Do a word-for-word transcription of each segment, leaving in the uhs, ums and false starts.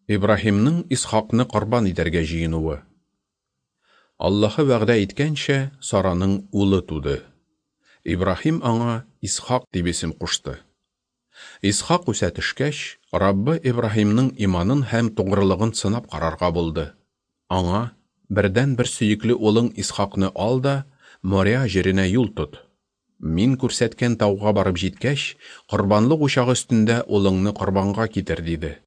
Ибраһимның Исхакны корбан итәргә җыенуы. Аллаһы вәгъдә иткәнчә, Сараның улы туды. Ибраһим аңа Исхак дип исем кушты. Исхак үсә төшкәч, Раббы Ибраһимның иманын һәм тугрылыгын сынап карарга булды. Аңа: "Бердән бер сөекле улың Исхакны ал да, Моря җиренә юл тот. Мин күрсәткән тауга барып җиткәч, корбанлык учагы өстендә улыңны корбанга китер" диде.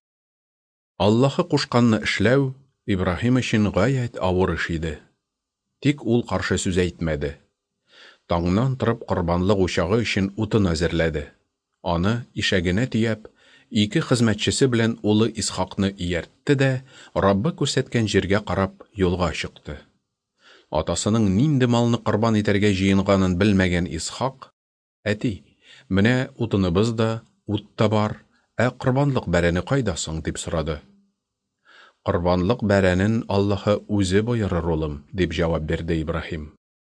Аллаһы кушканны эшләү Ибраһим өчен гаять авыр эш иде. Тик ул каршы сүз әйтмәде. Таңнан торып корбанлык учагы өчен утын әзерләде. Аны ишәгенә төяп, ике хезмәтчесе белән улы Исхакны ияртте дә, Раббы күрсәткән җиргә карап юлга чыкты. Атасының нинди малны корбан итәргә җыенганын белмәгән Исхак: "Әти, менә утыныбыз да, ут та бар, ә корбанлык бәрәне кайда соң?" дип сорады. "Корбанлык бәрәнен Аллаһы үзе боерыр, улым", дип җавап бирде Ибраһим.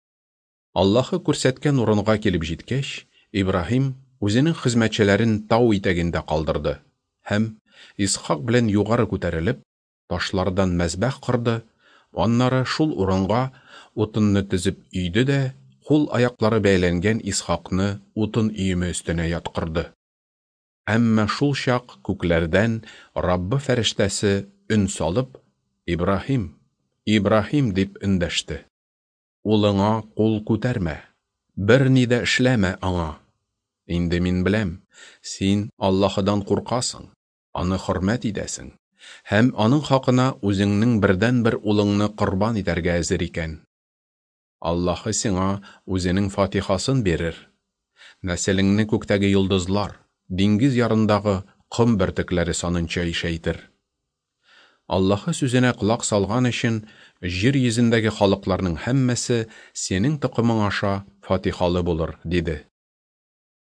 Аллаһы күрсәткән урынга килеп җиткәч, Ибраһим үзенең хезмәтчеләрен тау итәгендә калдырды һәм, Исхак белән югары күтәрелеп, ташлардан мәзбәх корды, аннары шул урынга утынны тезеп өйде дә, кул-аяклары бәйләнгән Исхакны утын өеме өстенә яткырды. Әмма шул чак күкләрдән Раббы фәрештәсе өн салып: "Ибраһим, Ибраһим" дип өндәште. "Улыңа кул күтәрмә, бер ни дә эшләмә аңа. Инде мин беләм, син Аллаһыдан куркасың, аны хөрмәт итәсең, һәм аның хакына үзеңнең бердән бер улыңны корбан итәргә әзер икән. Аллаһы сиңа үзенең фатихасын бирер. Нәселеңне күктәге йолдызлар, диңгез ярындагы ком бөртекләре санынча ишәйтер. Аллаһы сүзенә колак салган өчен җир йөзендәге халыкларның һәммәсе синең токымың аша фатихалы булыр", диде.